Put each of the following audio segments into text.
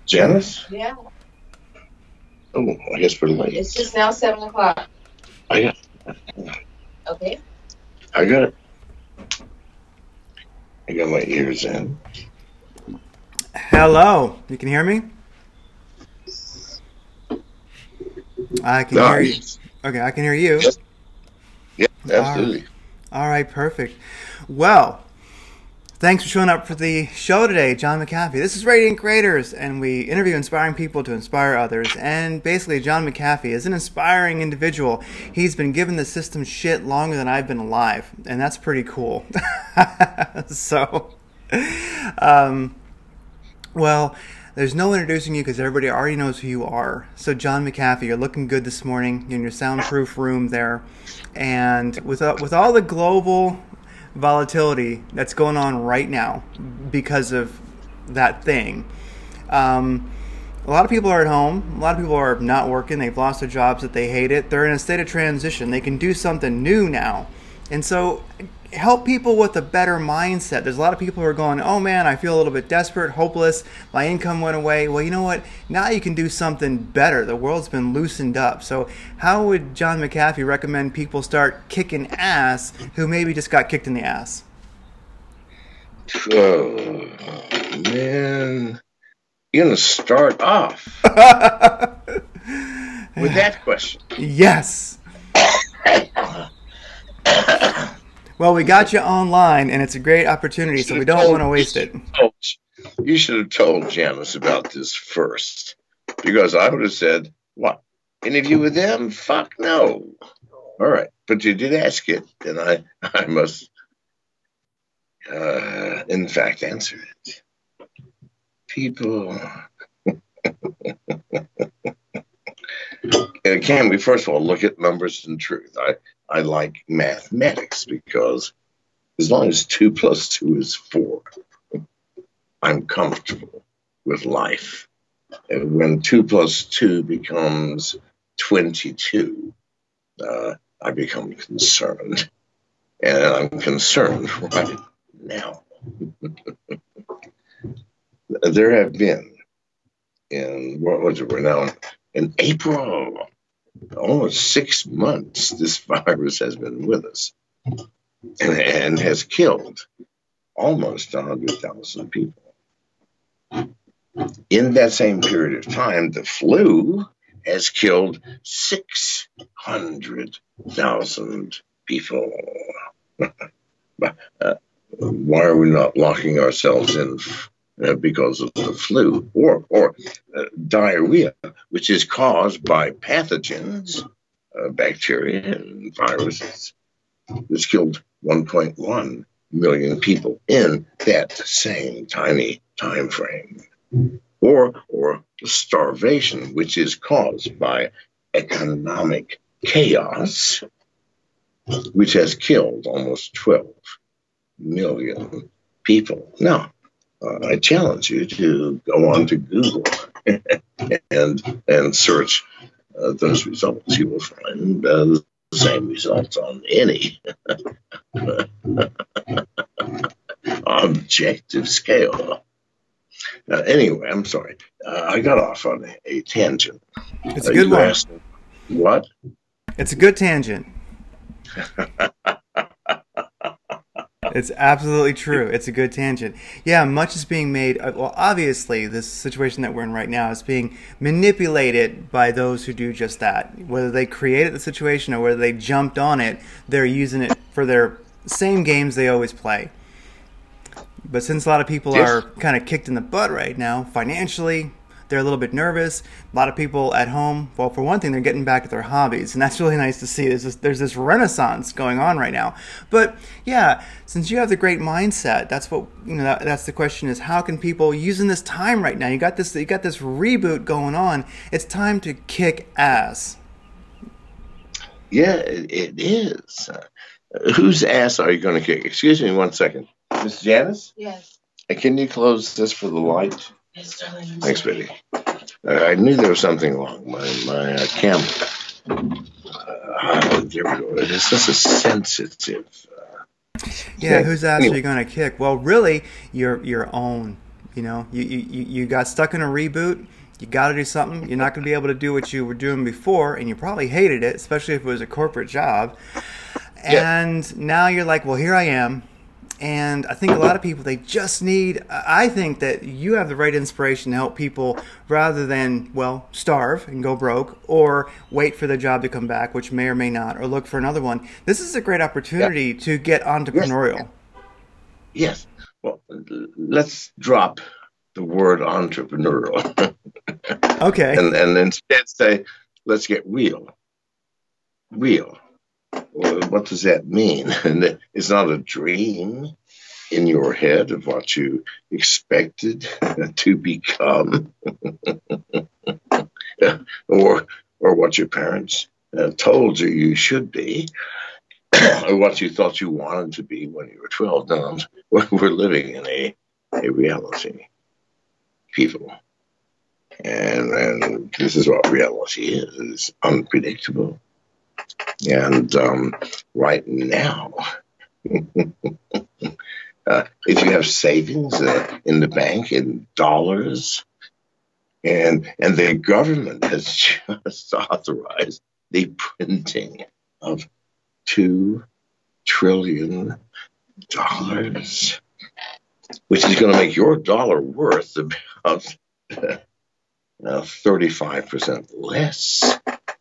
Janice? Yeah. Oh, I guess we're late. It's just now 7 o'clock. I got Okay. I got it. I got my ears in. Hello. You can hear me? I can hear you. Okay, I can hear you. Yeah, absolutely. All right, perfect. Well, thanks for showing up for the show today, John McAfee. This is Radiant Creators, and we interview inspiring people to inspire others. And basically, John McAfee is an inspiring individual. He's been giving the system shit longer than I've been alive, and that's pretty cool. So, well, there's no introducing you because everybody already knows who you are. So, John McAfee, you're looking good this morning in your soundproof room there. And with all the global volatility that's going on right now because of that thing, a lot of people are at home. A lot of people are not working. They've lost their jobs that they hate it. They're in a state of transition. They can do something new now. And so help people with a better mindset. There's a lot of people who are going, oh man, I feel a little bit desperate, hopeless, my income went away. Well, you know what? Now you can do something better. The world's been loosened up. So how would John McAfee recommend people start kicking ass who maybe just got kicked in the ass? Oh, man. You're going to start off with that question. Yes. Well, we got you online, and it's a great opportunity, so we don't want to waste it. You should have told Janice about this first, because I would have said, what, interview with them? Fuck no. All right, but you did ask it, and I must, in fact, answer it. People... Can we first of all look at numbers and truth? I like mathematics because as long as 2 plus 2 is 4, I'm comfortable with life. And when 2 plus 2 becomes 22, I become concerned. And I'm concerned right now. There have been, we're now in April, almost 6 months, this virus has been with us and has killed almost 100,000 people. In that same period of time, the flu has killed 600,000 people. Why are we not locking ourselves in because of the flu or diarrhea, which is caused by pathogens, bacteria and viruses? This killed 1.1 million people in that same tiny time frame. Or starvation, which is caused by economic chaos, which has killed almost 12 million people. Now, I challenge you to go on to Google and search those results. You will find the same results on any objective scale. Anyway, I'm sorry. I got off on a tangent. It's a good one. What? It's a good tangent. It's absolutely true. It's a good tangent. Yeah, much is being made. Well, obviously, this situation that we're in right now is being manipulated by those who do just that. Whether they created the situation or whether they jumped on it, they're using it for their same games they always play. But since a lot of people are kind of kicked in the butt right now, financially, they're a little bit nervous. A lot of people at home, well, for one thing, they're getting back at their hobbies, and that's really nice to see. There's this renaissance going on right now. But yeah, since you have the great mindset, that's what that's the question: is how can people using this time right now? You got this reboot going on. It's time to kick ass. Yeah, it is. Whose ass are you going to kick? Excuse me, 1 second, Miss Janice. Yes. Can you close this for the light? Yes, darling. Thanks, Betty. I knew there was something wrong. My camera. There we go. It's just a sensitive. Yeah, whose ass are you going to kick? Well, really, your own. You got stuck in a reboot. You got to do something. You're not going to be able to do what you were doing before, and you probably hated it, especially if it was a corporate job. And now you're like, well, here I am. And I think a lot of people, they just need, I think that you have the right inspiration to help people rather than, well, starve and go broke or wait for the job to come back, which may or may not, or look for another one. This is a great opportunity to get entrepreneurial. Yes. Well, let's drop the word entrepreneurial. Okay. And instead say, let's get real. Real. Well, what does that mean? And it's not a dream in your head of what you expected to become, or what your parents told you should be, or what you thought you wanted to be when you were 12. No, we're living in a reality, people. And this is what reality is. It's unpredictable. And right now, if you have savings in the bank in dollars, and the government has just authorized the printing of $2 trillion, which is going to make your dollar worth about 35% less.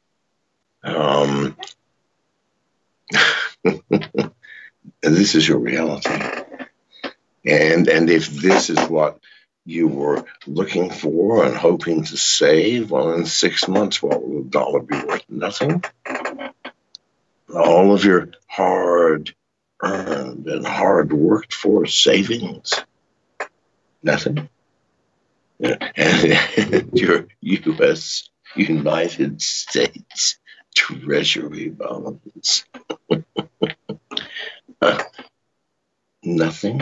And this is your reality. And if this is what you were looking for and hoping to save, well, in 6 months, what will the dollar be worth? Nothing. All of your hard-earned and hard-worked-for savings, nothing. And your U.S. United States Treasury bonds, nothing.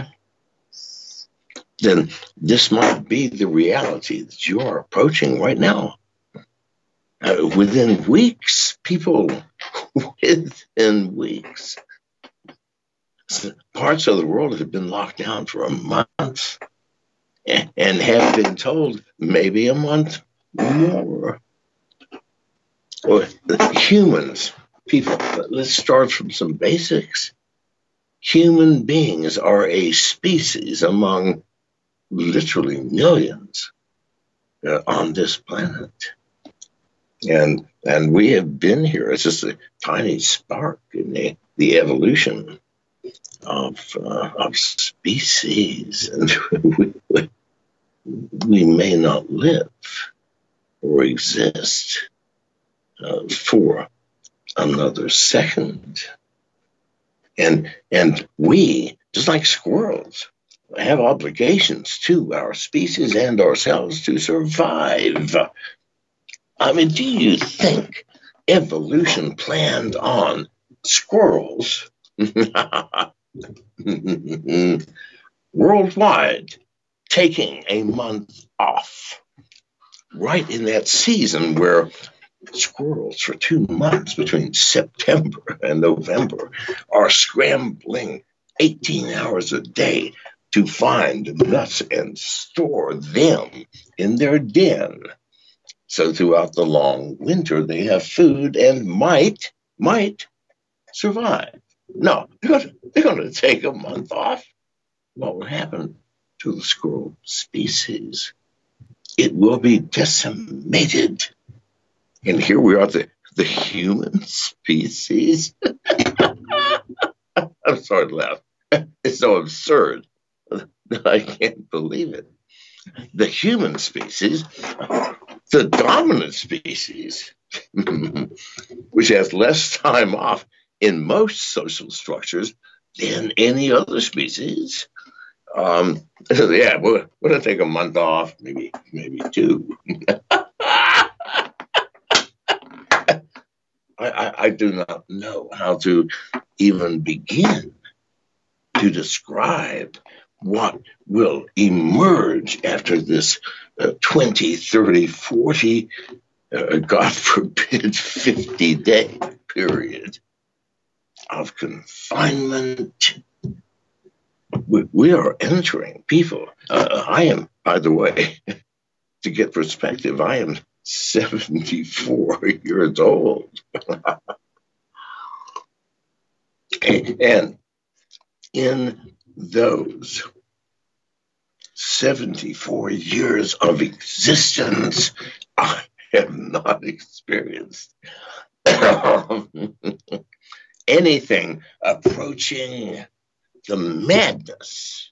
Then this might be the reality that you are approaching right now. Within weeks, people, within weeks, parts of the world have been locked down for a month and have been told maybe a month more. Or humans, people, let's start from some basics. Human beings are a species among literally millions on this planet. And we have been here. It's just a tiny spark in the evolution of species. And we may not live or exist for another second. And we, just like squirrels, have obligations to our species and ourselves to survive. I mean, do you think evolution planned on squirrels worldwide taking a month off right in that season where squirrels for 2 months between September and November are scrambling 18 hours a day to find nuts and store them in their den? So throughout the long winter, they have food and might survive. No, they're going to take a month off. What will happen to the squirrel species? It will be decimated. And here we are, the human species. I'm sorry to laugh. It's so absurd that I can't believe it. The human species, the dominant species, which has less time off in most social structures than any other species. We're going to take a month off, maybe 2. I do not know how to even begin to describe what will emerge after this 20, 30, 40, God forbid, 50-day period of confinement we are entering people. I am, by the way, to get perspective, I am 74 years old. And in those 74 years of existence, I have not experienced anything approaching the madness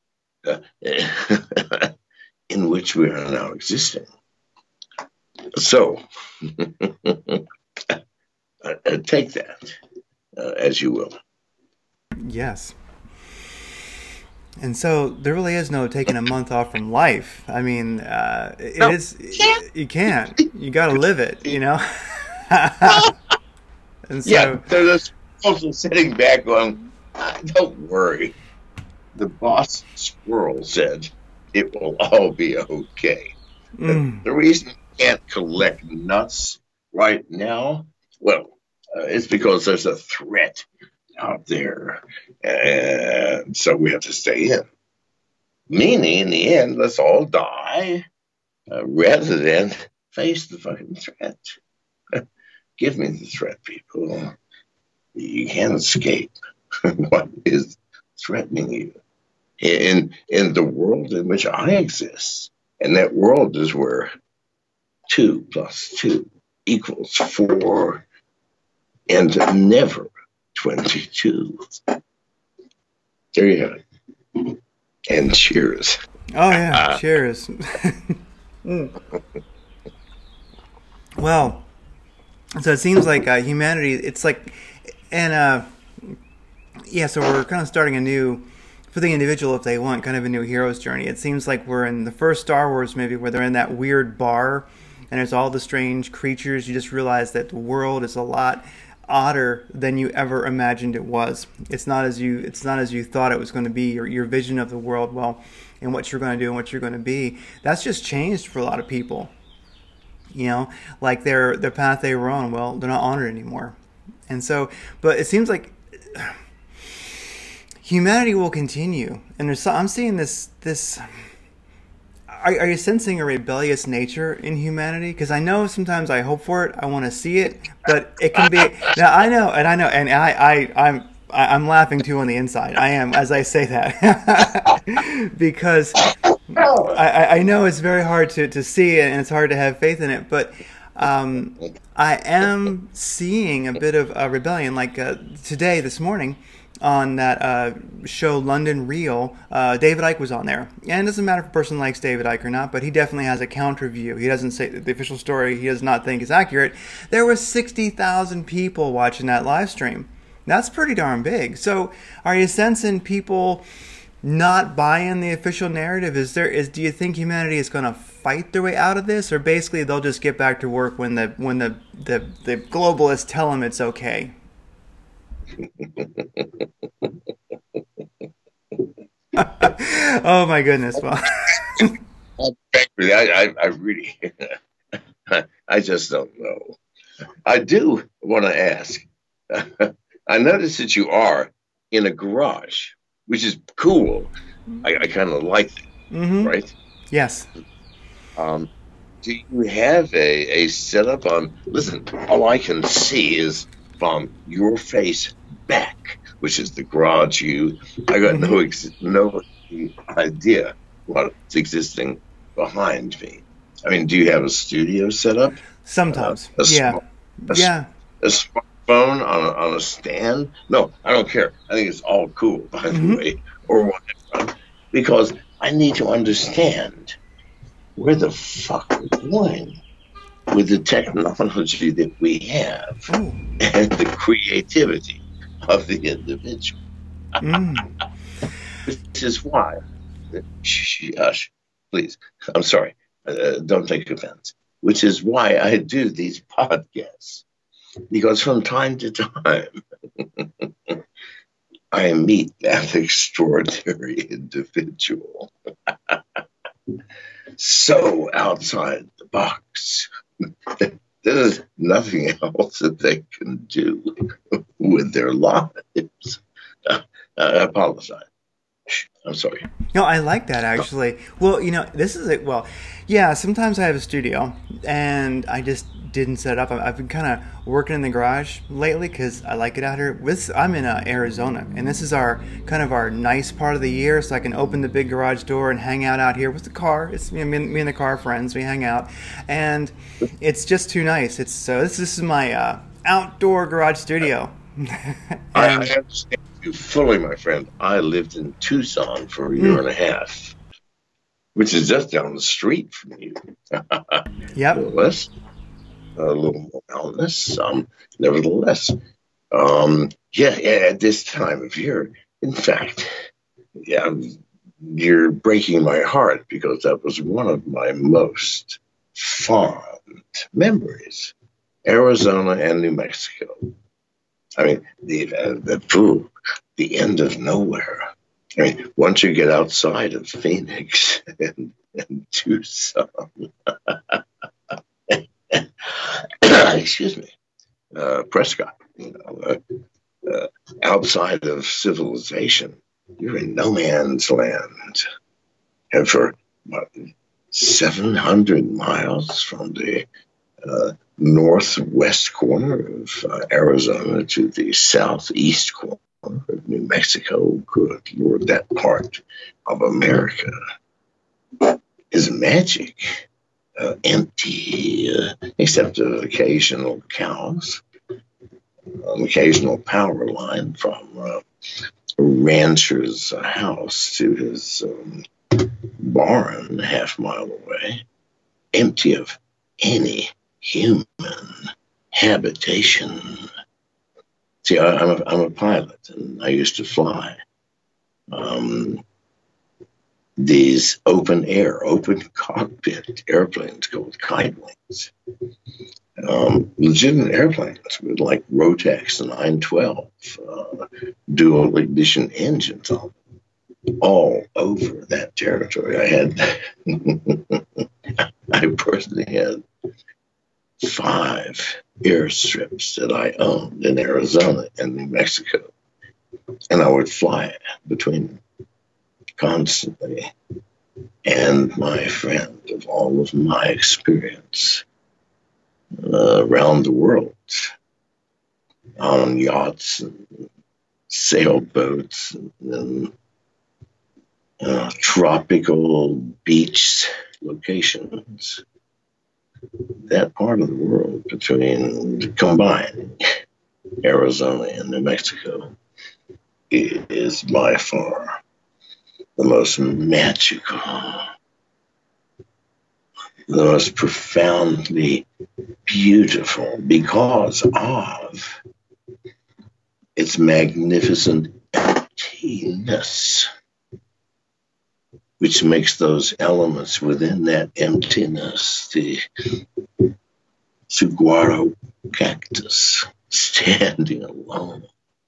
in which we are now existing. So, take that as you will. Yes. And so there really is no taking a month off from life. I mean, you can't. You got to live it, you know? And so, yeah, there's also sitting back going, don't worry. The boss squirrel said it will all be okay. The reason you can't collect nuts right now, well, it's because there's a threat out there. And so we have to stay in. Meaning, in the end, let's all die rather than face the fucking threat. Give me the threat, people. You can't escape what is threatening you. In the world in which I exist, and that world is where 2 + 2 = 4, and never 22. There you have it. And cheers. Oh, yeah, cheers. Well, so it seems like humanity, it's like, and yeah, so we're kind of starting a new, for the individual if they want, kind of a new hero's journey. It seems like we're in the first Star Wars movie where they're in that weird bar and there's all the strange creatures. You just realize that the world is a lot odder than you ever imagined it was. It's not as you thought it was going to be. Your vision of the world, well, and what you're going to do and what you're going to be, that's just changed for a lot of people. You know, like their path they were on, well, they're not on it anymore. And so, but it seems like humanity will continue. And I'm seeing this. Are you sensing a rebellious nature in humanity? Because I know sometimes I hope for it, I want to see it, but it can be. Now I know, and I'm laughing too on the inside. I am, as I say that, because I know it's very hard to see it and it's hard to have faith in it, but I am seeing a bit of a rebellion. Like this morning, on that show London Real, David Icke was on there. And it doesn't matter if a person likes David Icke or not, but he definitely has a counter view. He doesn't say the official story he does not think is accurate. There were 60,000 people watching that live stream. That's pretty darn big. So are you sensing people not buying the official narrative? Do you think humanity is going to fight their way out of this, or basically they'll just get back to work when the globalists tell them it's okay? Oh my goodness! Well, I really, I just don't know. I do want to ask. I noticed that you are in a garage, which is cool. I kind of like it, right? Yes. Do you have a setup on? Listen, all I can see is from your face back, which is the garage view. I got no idea what's existing behind me. I mean, do you have a studio set up? Sometimes, A smartphone on a stand? No, I don't care. I think it's all cool, by the way, or whatever. Because I need to understand where the fuck we're going with the technology that we have and the creativity of the individual. Which is why, hush, please, I'm sorry, don't take offense. Which is why I do these podcasts. Because from time to time, I meet that extraordinary individual. So outside the box. There's nothing else that they can do with their lives. I apologize. I'm sorry. No, I like that actually. Well, this is it. Well, yeah, sometimes I have a studio and I just didn't set it up. I've been kind of working in the garage lately because I like it out here. I'm in Arizona, and this is our kind of our nice part of the year, so I can open the big garage door and hang out here with the car. It's me and the car friends. We hang out, and it's just too nice. This is my outdoor garage studio. I understand you fully, my friend. I lived in Tucson for a year and a half, which is just down the street from you. Yep. A little more mountainous. Nevertheless, at this time of year, in fact, yeah, you're breaking my heart because that was one of my most fond memories. Arizona and New Mexico. I mean, the end of nowhere. I mean, once you get outside of Phoenix and Tucson, excuse me, Prescott, outside of civilization, you're in no man's land. And for 700 miles from the northwest corner of Arizona to the southeast corner of New Mexico, good Lord, that part of America is magic. Empty, except occasional cows, an occasional power line from a rancher's house to his barn half mile away, empty of any human habitation. See, I'm a pilot, and I used to fly these open cockpit airplanes called kite wings. Legitimate airplanes with like Rotax 912 dual ignition engines on them, all over that territory. I personally had 5 airstrips that I owned in Arizona and New Mexico, and I would fly between them constantly. And my friend, of all of my experience around the world on yachts and sailboats and tropical beach locations, that part of the world between combined Arizona and New Mexico is by far the most magical, the most profoundly beautiful because of its magnificent emptiness, which makes those elements within that emptiness, the saguaro cactus standing alone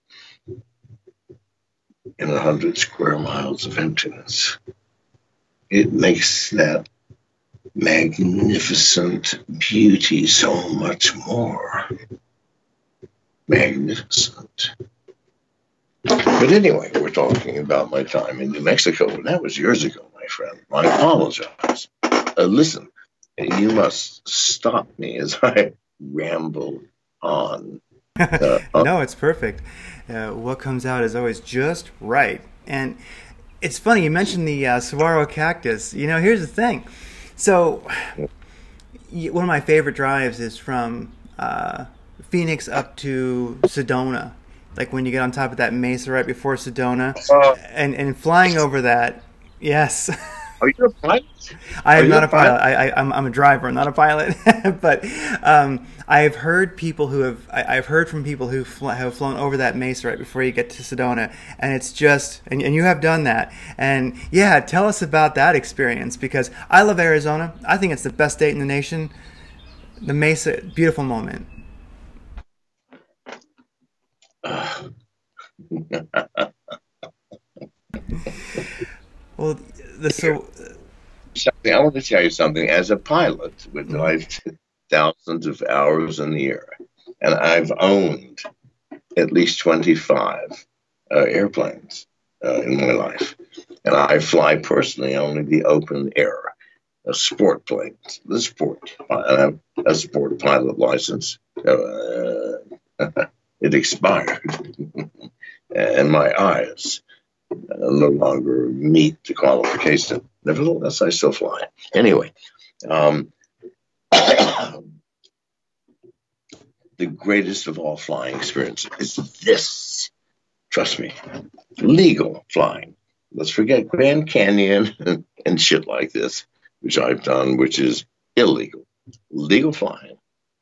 in 100 square miles of emptiness. It makes that magnificent beauty so much more magnificent. But anyway, we're talking about my time in New Mexico, and that was years ago, my friend. I apologize. Listen, you must stop me as I ramble on. No, it's perfect. What comes out is always just right. And it's funny, you mentioned the saguaro cactus. Here's the thing. So, one of my favorite drives is from Phoenix up to Sedona. Like when you get on top of that mesa right before Sedona. And flying over that, yes. Are you a pilot? I am not a pilot. I'm a driver, not a pilot. But I've heard from people who have flown over that mesa right before you get to Sedona, and it's just, and you have done that. And yeah, tell us about that experience, because I love Arizona. I think it's the best state in the nation. The mesa, beautiful moment. Well, I want to tell you something. As a pilot with thousands of hours in the air, and I've owned at least 25 airplanes in my life. And I fly personally only the open air, a sport plane, the sport. I have a sport pilot license. It expired, and my eyes no longer meet the qualification. Nevertheless, I still fly. Anyway, the greatest of all flying experiences is this. Trust me, legal flying. Let's forget Grand Canyon and shit like this, which I've done, which is illegal. Legal flying.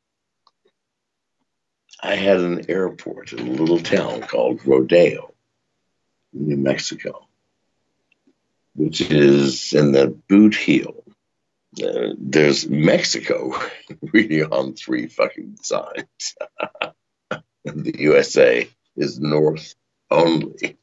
I had an airport in a little town called Rodeo, New Mexico, which is in the boot heel. There's Mexico really on 3 fucking sides. The USA is north only.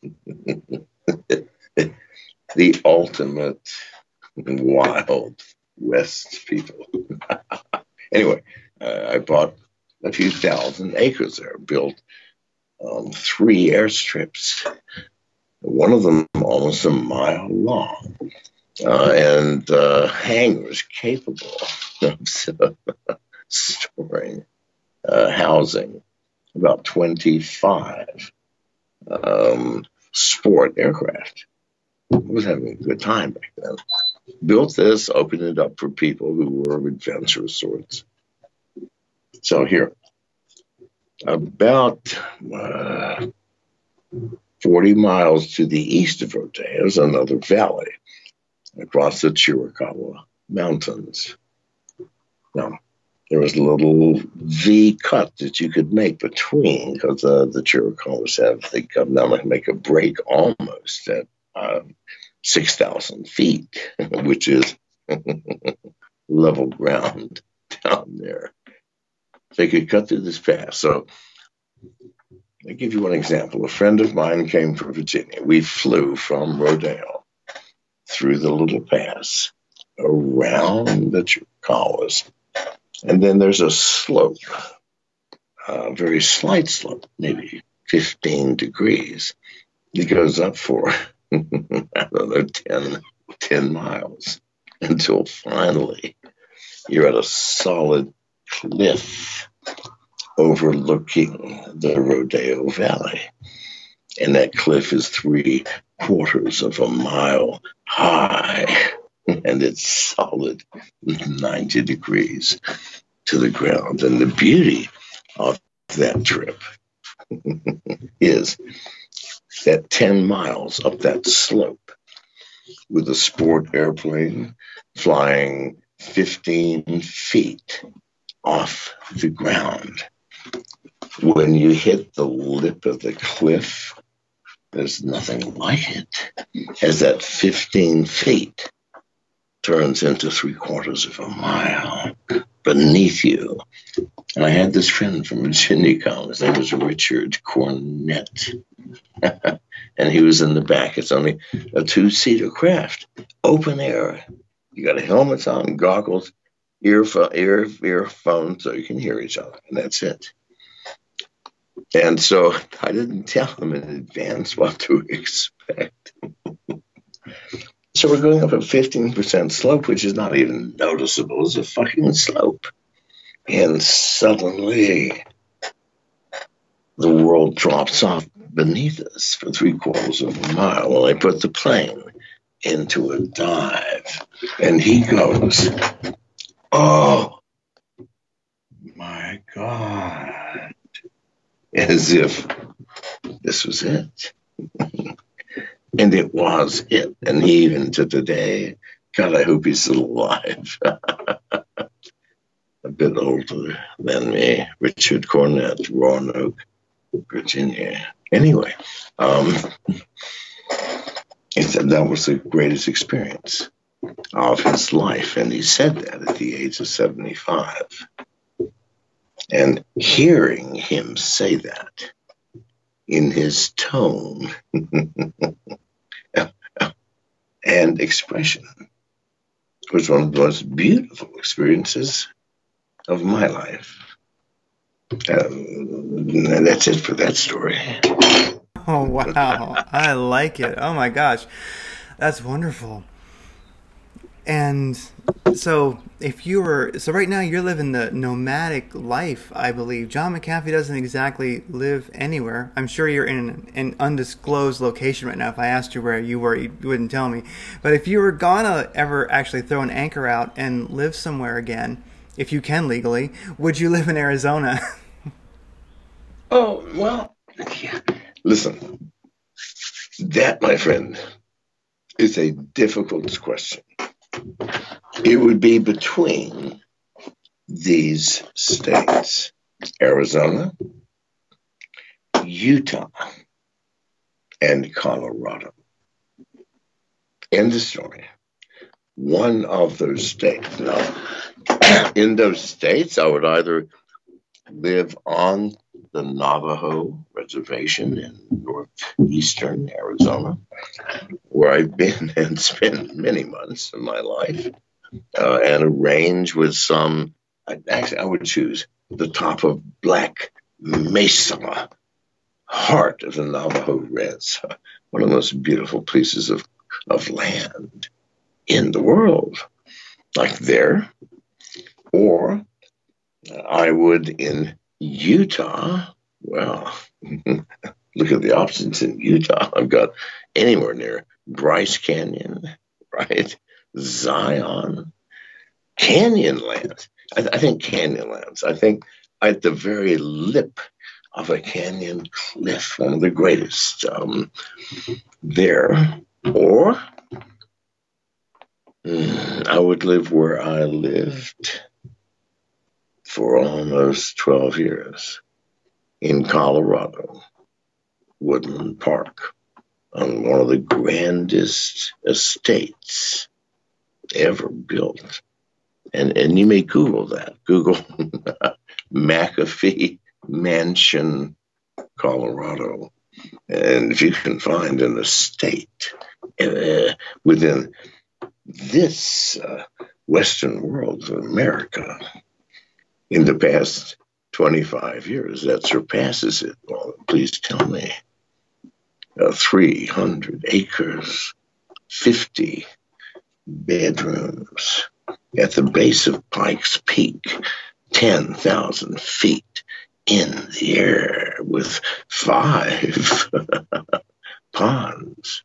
The ultimate wild West people. Anyway, I bought a few thousand acres there, built 3 airstrips, one of them almost a mile long, and hangars capable of storing housing about 25 sport aircraft. I was having a good time back then. Built this, opened it up for people who were of adventurous sorts. So here, about 40 miles to the east of Rodeo is another valley across the Chiricahua Mountains. Now, there was a little V cut that you could make between, because the Chiricahuas they come down and make a break almost at 6,000 feet, which is level ground down there. They could cut through this pass. So I'll give you one example. A friend of mine came from Virginia. We flew from Rodeo through the little pass around the Chiricahuas. And then there's a slope, a very slight slope, maybe 15 degrees. It goes up for, I don't know, 10 miles until finally you're at a solid cliff overlooking the Rodeo Valley. And that cliff is 3/4 of a mile high. And it's solid 90 degrees to the ground. And the beauty of that trip is that 10 miles up that slope with a sport airplane flying 15 feet off the ground. When you hit the lip of the cliff, there's nothing like it. As that 15 feet turns into 3/4 of a mile beneath you. And I had this friend from Virginia come. His name was Richard Cornett. And he was in the back. It's only a 2-seater craft, open air. You got a helmet on, goggles, earphones, so you can hear each other, and that's it. And so I didn't tell him in advance what to expect. So we're going up a 15% slope, which is not even noticeable as a fucking slope. And suddenly the world drops off beneath us for 3/4 of a mile. And I put the plane into a dive. And he goes, "Oh, my God." As if this was it. And it was it. And even to today, God, I hope he's still alive. A bit older than me, Richard Cornett, Roanoke, Virginia. Anyway, he said that was the greatest experience of his life. And he said that at the age of 75. And hearing him say that in his tone and expression was one of the most beautiful experiences of my life. And that's it for that story. Oh, wow. I like it. Oh, my gosh. That's wonderful. And so right now you're living the nomadic life, I believe. John McAfee doesn't exactly live anywhere. I'm sure you're in an undisclosed location right now. If I asked you where you were, you wouldn't tell me. But if you were gonna ever actually throw an anchor out and live somewhere again, if you can legally, would you live in Arizona? Oh, well, yeah. Listen, that, my friend, is a difficult question. It would be between these states: Arizona, Utah, and Colorado. End of story. One of those states. Now, in those states, I would either live on the Navajo Reservation in northeastern Arizona, where I've been and spent many months of my life, and arrange with some. Actually, I would choose the top of Black Mesa, heart of the Navajo Reds, one of the most beautiful pieces of land in the world, like there. Or I would in Utah. Well, look at the options in Utah. I've got anywhere near Bryce Canyon, right? Zion, Canyonlands. I think Canyonlands. I think at the very lip of a canyon cliff, one of the greatest there. Or I would live where I lived for almost 12 years in Colorado, Woodland Park, on one of the grandest estates ever built. And you may Google that. Google McAfee Mansion, Colorado. And if you can find an estate within this Western world of America in the past 25 years that surpasses it, well, please tell me. 300 acres, 50 bedrooms at the base of Pikes Peak, 10,000 feet in the air with 5 ponds,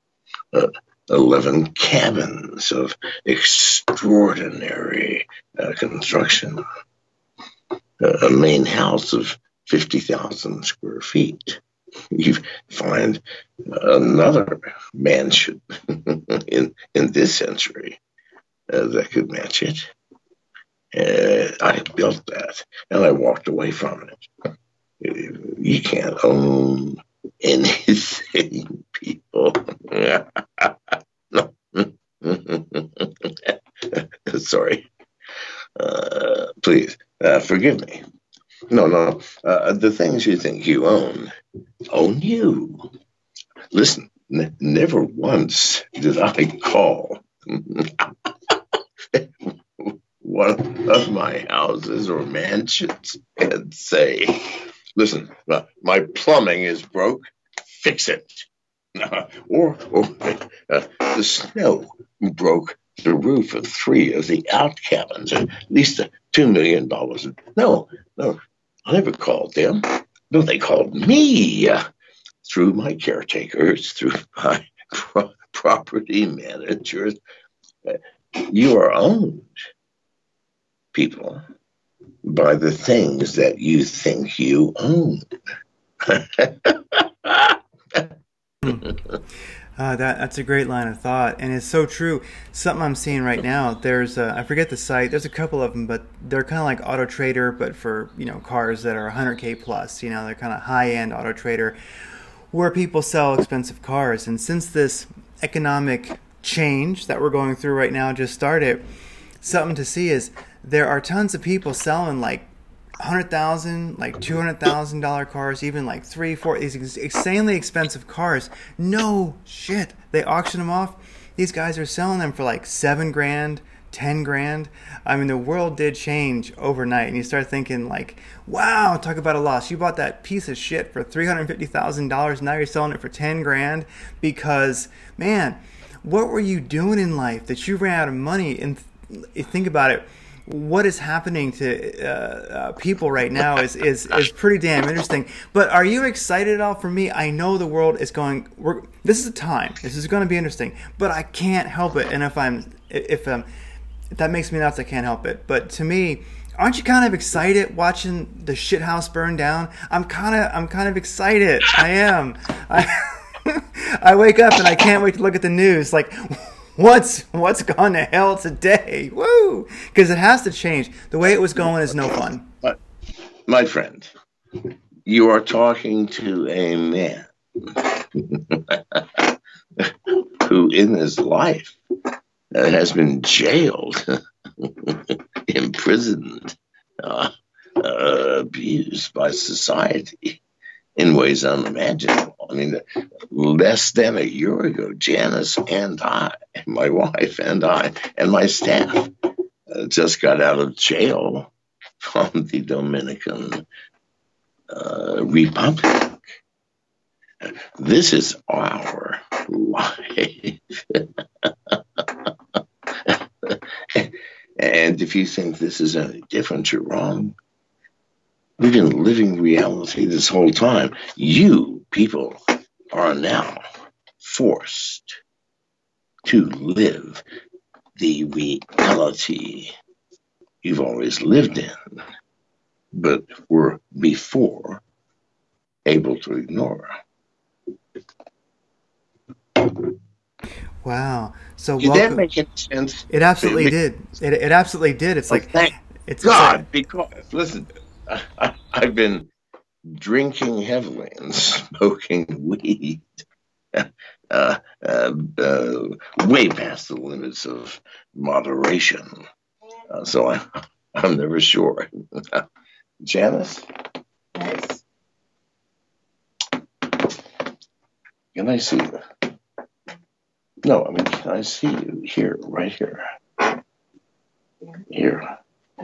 11 cabins of extraordinary construction, a main house of 50,000 square feet. You find another mansion in this century that could match it. I built that, and I walked away from it. You can't own anything, people. Sorry. Please forgive me. No. The things you think you own you. Listen, never once did I call one of my houses or mansions and say, listen, my plumbing is broke, fix it. Or the snow broke the roof of 3 of the out cabins, at least $2 million. No, I never called them. No, they called me through my caretakers, through my property managers. You are owned, people, by the things that you think you own. That's a great line of thought, and it's so true. Something I'm seeing right now, there's I forget the site, there's a couple of them, but they're kind of like Auto Trader, but for cars that are 100K plus. They're kind of high-end Auto Trader, where people sell expensive cars. And since this economic change that we're going through right now just started, something to see is there are tons of people selling like $100,000, like $200,000 cars, even like 3, 4, these insanely expensive cars. No shit, they auction them off. These guys are selling them for like $7,000, $10,000. I mean, the world did change overnight, and you start thinking like, wow, talk about a loss. You bought that piece of shit for $350,000. Now you're selling it for $10,000 because, man, what were you doing in life that you ran out of money? And think about it. What is happening to people right now is pretty damn interesting. But are you excited at all? For me, I know the world is going. This is a time. This is going to be interesting. But I can't help it. And if that makes me nuts, I can't help it. But to me, aren't you kind of excited watching the shithouse burn down? I'm kind of excited. I am. I wake up and I can't wait to look at the news. Like, what's gone to hell today? Woo! Because it has to change. The way it was going is no fun. My friend, you are talking to a man who in his life has been jailed, imprisoned, abused by society in ways unimaginable. I mean, less than a year ago, Janice and I, my wife and I, and my staff just got out of jail from the Dominican Republic. This is our life. And if you think this is any different, you're wrong. We've been living reality this whole time. You people are now forced to live the reality you've always lived in, but were before able to ignore. Wow. So Did that make any sense? It absolutely did. It absolutely did. It's like, thank it's God, because listen, I've been drinking heavily and smoking weed, way past the limits of moderation. So I'm never sure. Janice, Yes. can I see you? No, I mean, can I see you here, right here? Here.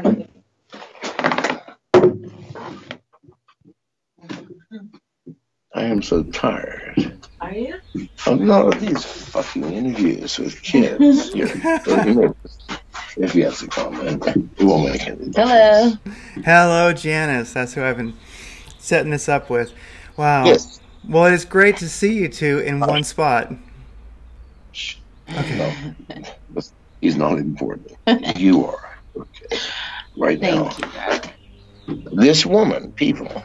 I am so tired. Are you? Oh, no, these fucking interviews with kids. If he has a comment, it won't make any difference. Hello. Hello, Janice. That's who I've been setting this up with. Wow. Yes. Well, it is great to see you two in one spot. Okay. No, he's not important. You are. Okay. Right now. Thank you. This woman, people,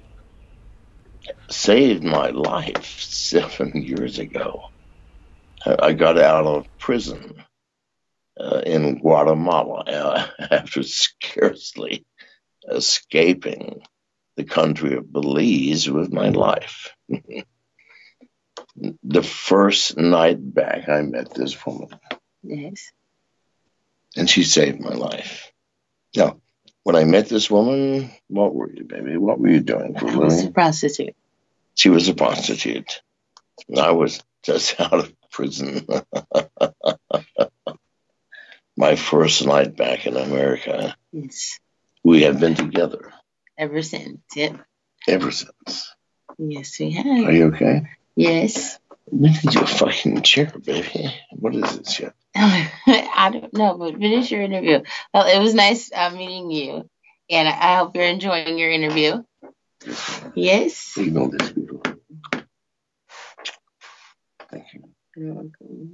saved my life 7 years ago. I got out of prison in Guatemala after scarcely escaping the country of Belize with my life. The first night back, I met this woman. Yes. And she saved my life. Now, when I met this woman, what were you, baby? What were you doing for a I was a living? prostitute. She was a prostitute. I was just out of prison. My first night back in America. Yes. We have been together. Ever since. Yep. Ever since. Yes, we Are have. you okay? Yes. We need your fucking chair, baby. What is this shit? I don't know, but finish your interview. Well, it was nice meeting you, and I hope you're enjoying your interview. Yes. Ignore this, people. Thank you. You're welcome.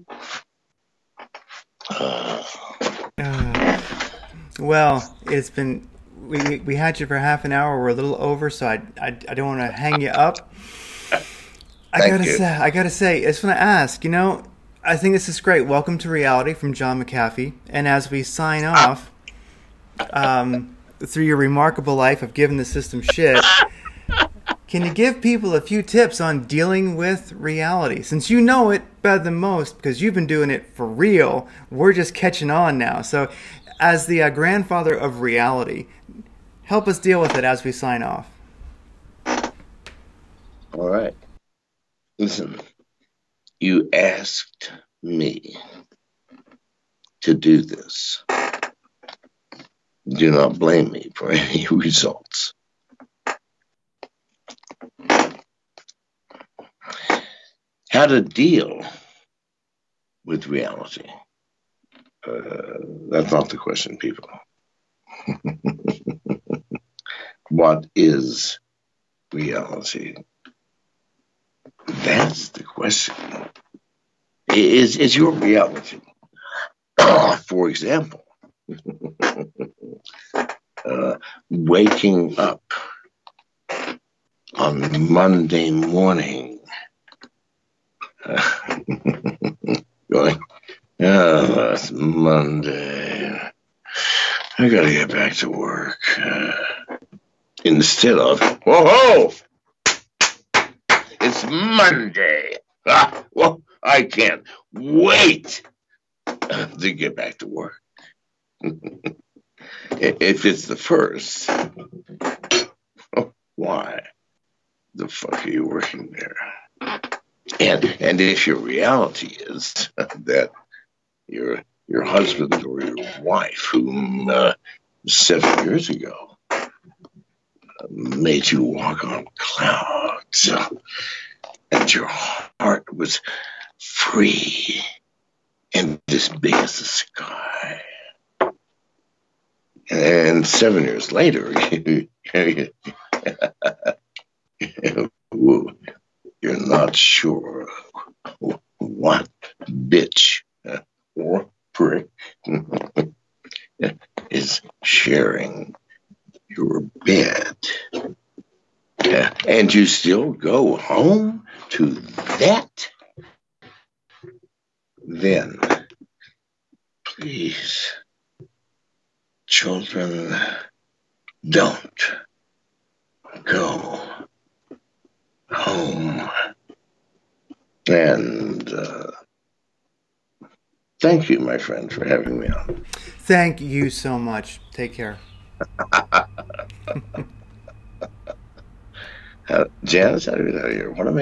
Well, it's been we had you for half an hour. We're a little over, so I don't want to hang you up. I gotta say, I just want to ask. You know, I think this is great. Welcome to reality from John McAfee. And as we sign off, through your remarkable life of giving the system shit, can you give people a few tips on dealing with reality? Since you know it better than most, because you've been doing it for real, we're just catching on now. So, as the grandfather of reality, help us deal with it as we sign off. All right. Listen, you asked me to do this. Do not blame me for any results. How to deal with reality? That's not the question, people. What is reality? That's the question. Is your reality, for example, waking up on Monday morning, going, oh, it's Monday, I gotta get back to work. Instead of, whoa, it's Monday. Well, I can't wait to get back to work. If it's the first, why the fuck are you working there? And if your reality is that your husband or your wife, whom 7 years ago made you walk on clouds, and your heart was free and as big as the sky. And 7 years later, you're not sure what bitch or prick is sharing your bed. And you still go home to that? Then, please, children, don't go home. And thank you, my friend, for having me on. Thank you so much. Take care. Janice, what am I